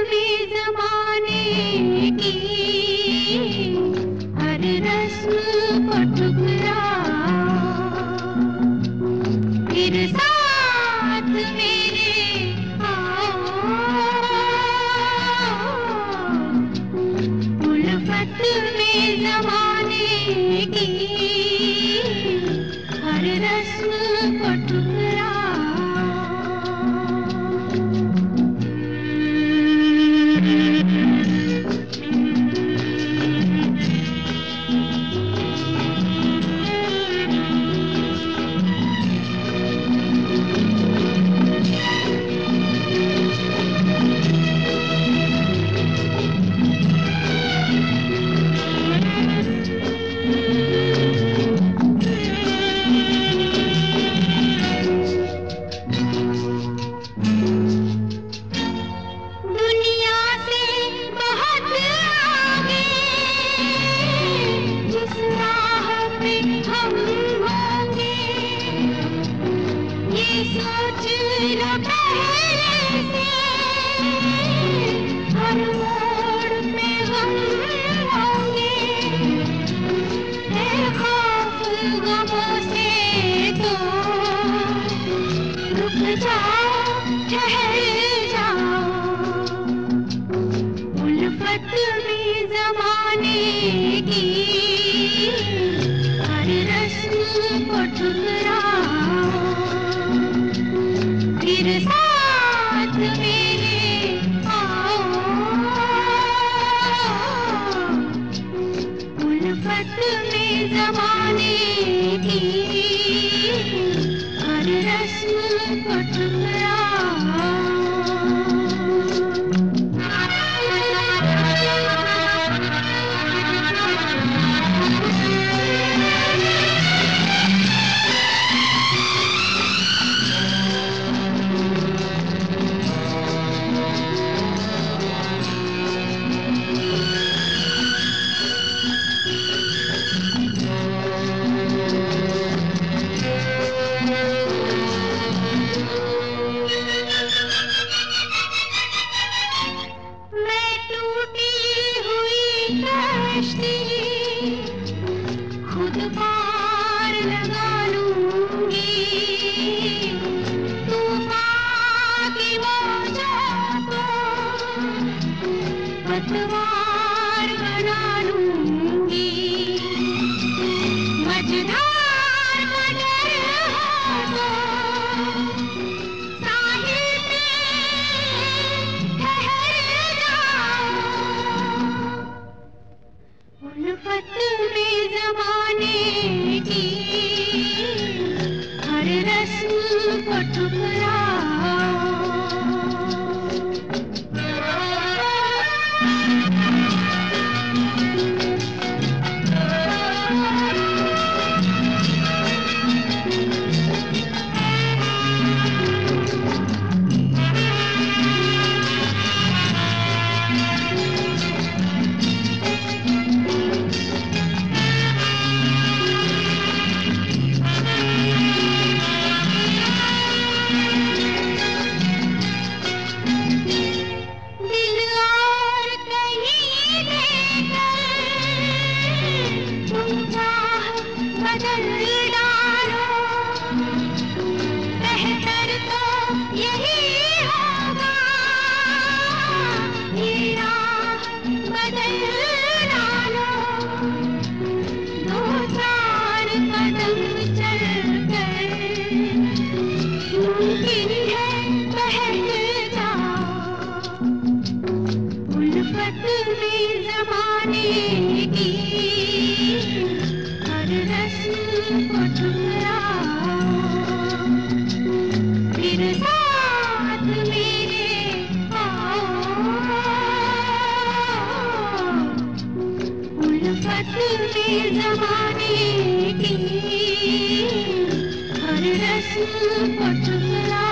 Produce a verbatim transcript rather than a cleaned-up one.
में ज़माने की हर रस्म को ठुकरा, फिर साथ मेरे आओ, उल्फत में ज़माने की हर रस्म को ठुकरा। सोच लो पहले से, हर मोड़ पे हम होंगे, है खौफ गमों से तो रुक जाओ, ठहर जाओ, उल्फत में ज़माने की हर रस्म को ठुकरा, फिर साथ मेरे आओ, उल्फत में ज़माने की हर रस्म को ठुकरा। खुद पार लगा लूंगी, तूफान की मौजों को पतवार बना लूंगी, मझधार का डर हो तो साहिल पे ठहर जाओ, उल्फत में ज़माने की हर रस्म को ठुकरा। बदल डालो, बेहतर तो यही होगा, ये राह बदल डालो, दो चार कदम चल कर मुमकिन है बहक जाओ, उल्फत में ज़माने की हर रस्म को ठुकरा, फिर साथ मेरे आओ, उल्फत में ज़माने की हर रस्म को ठुकरा।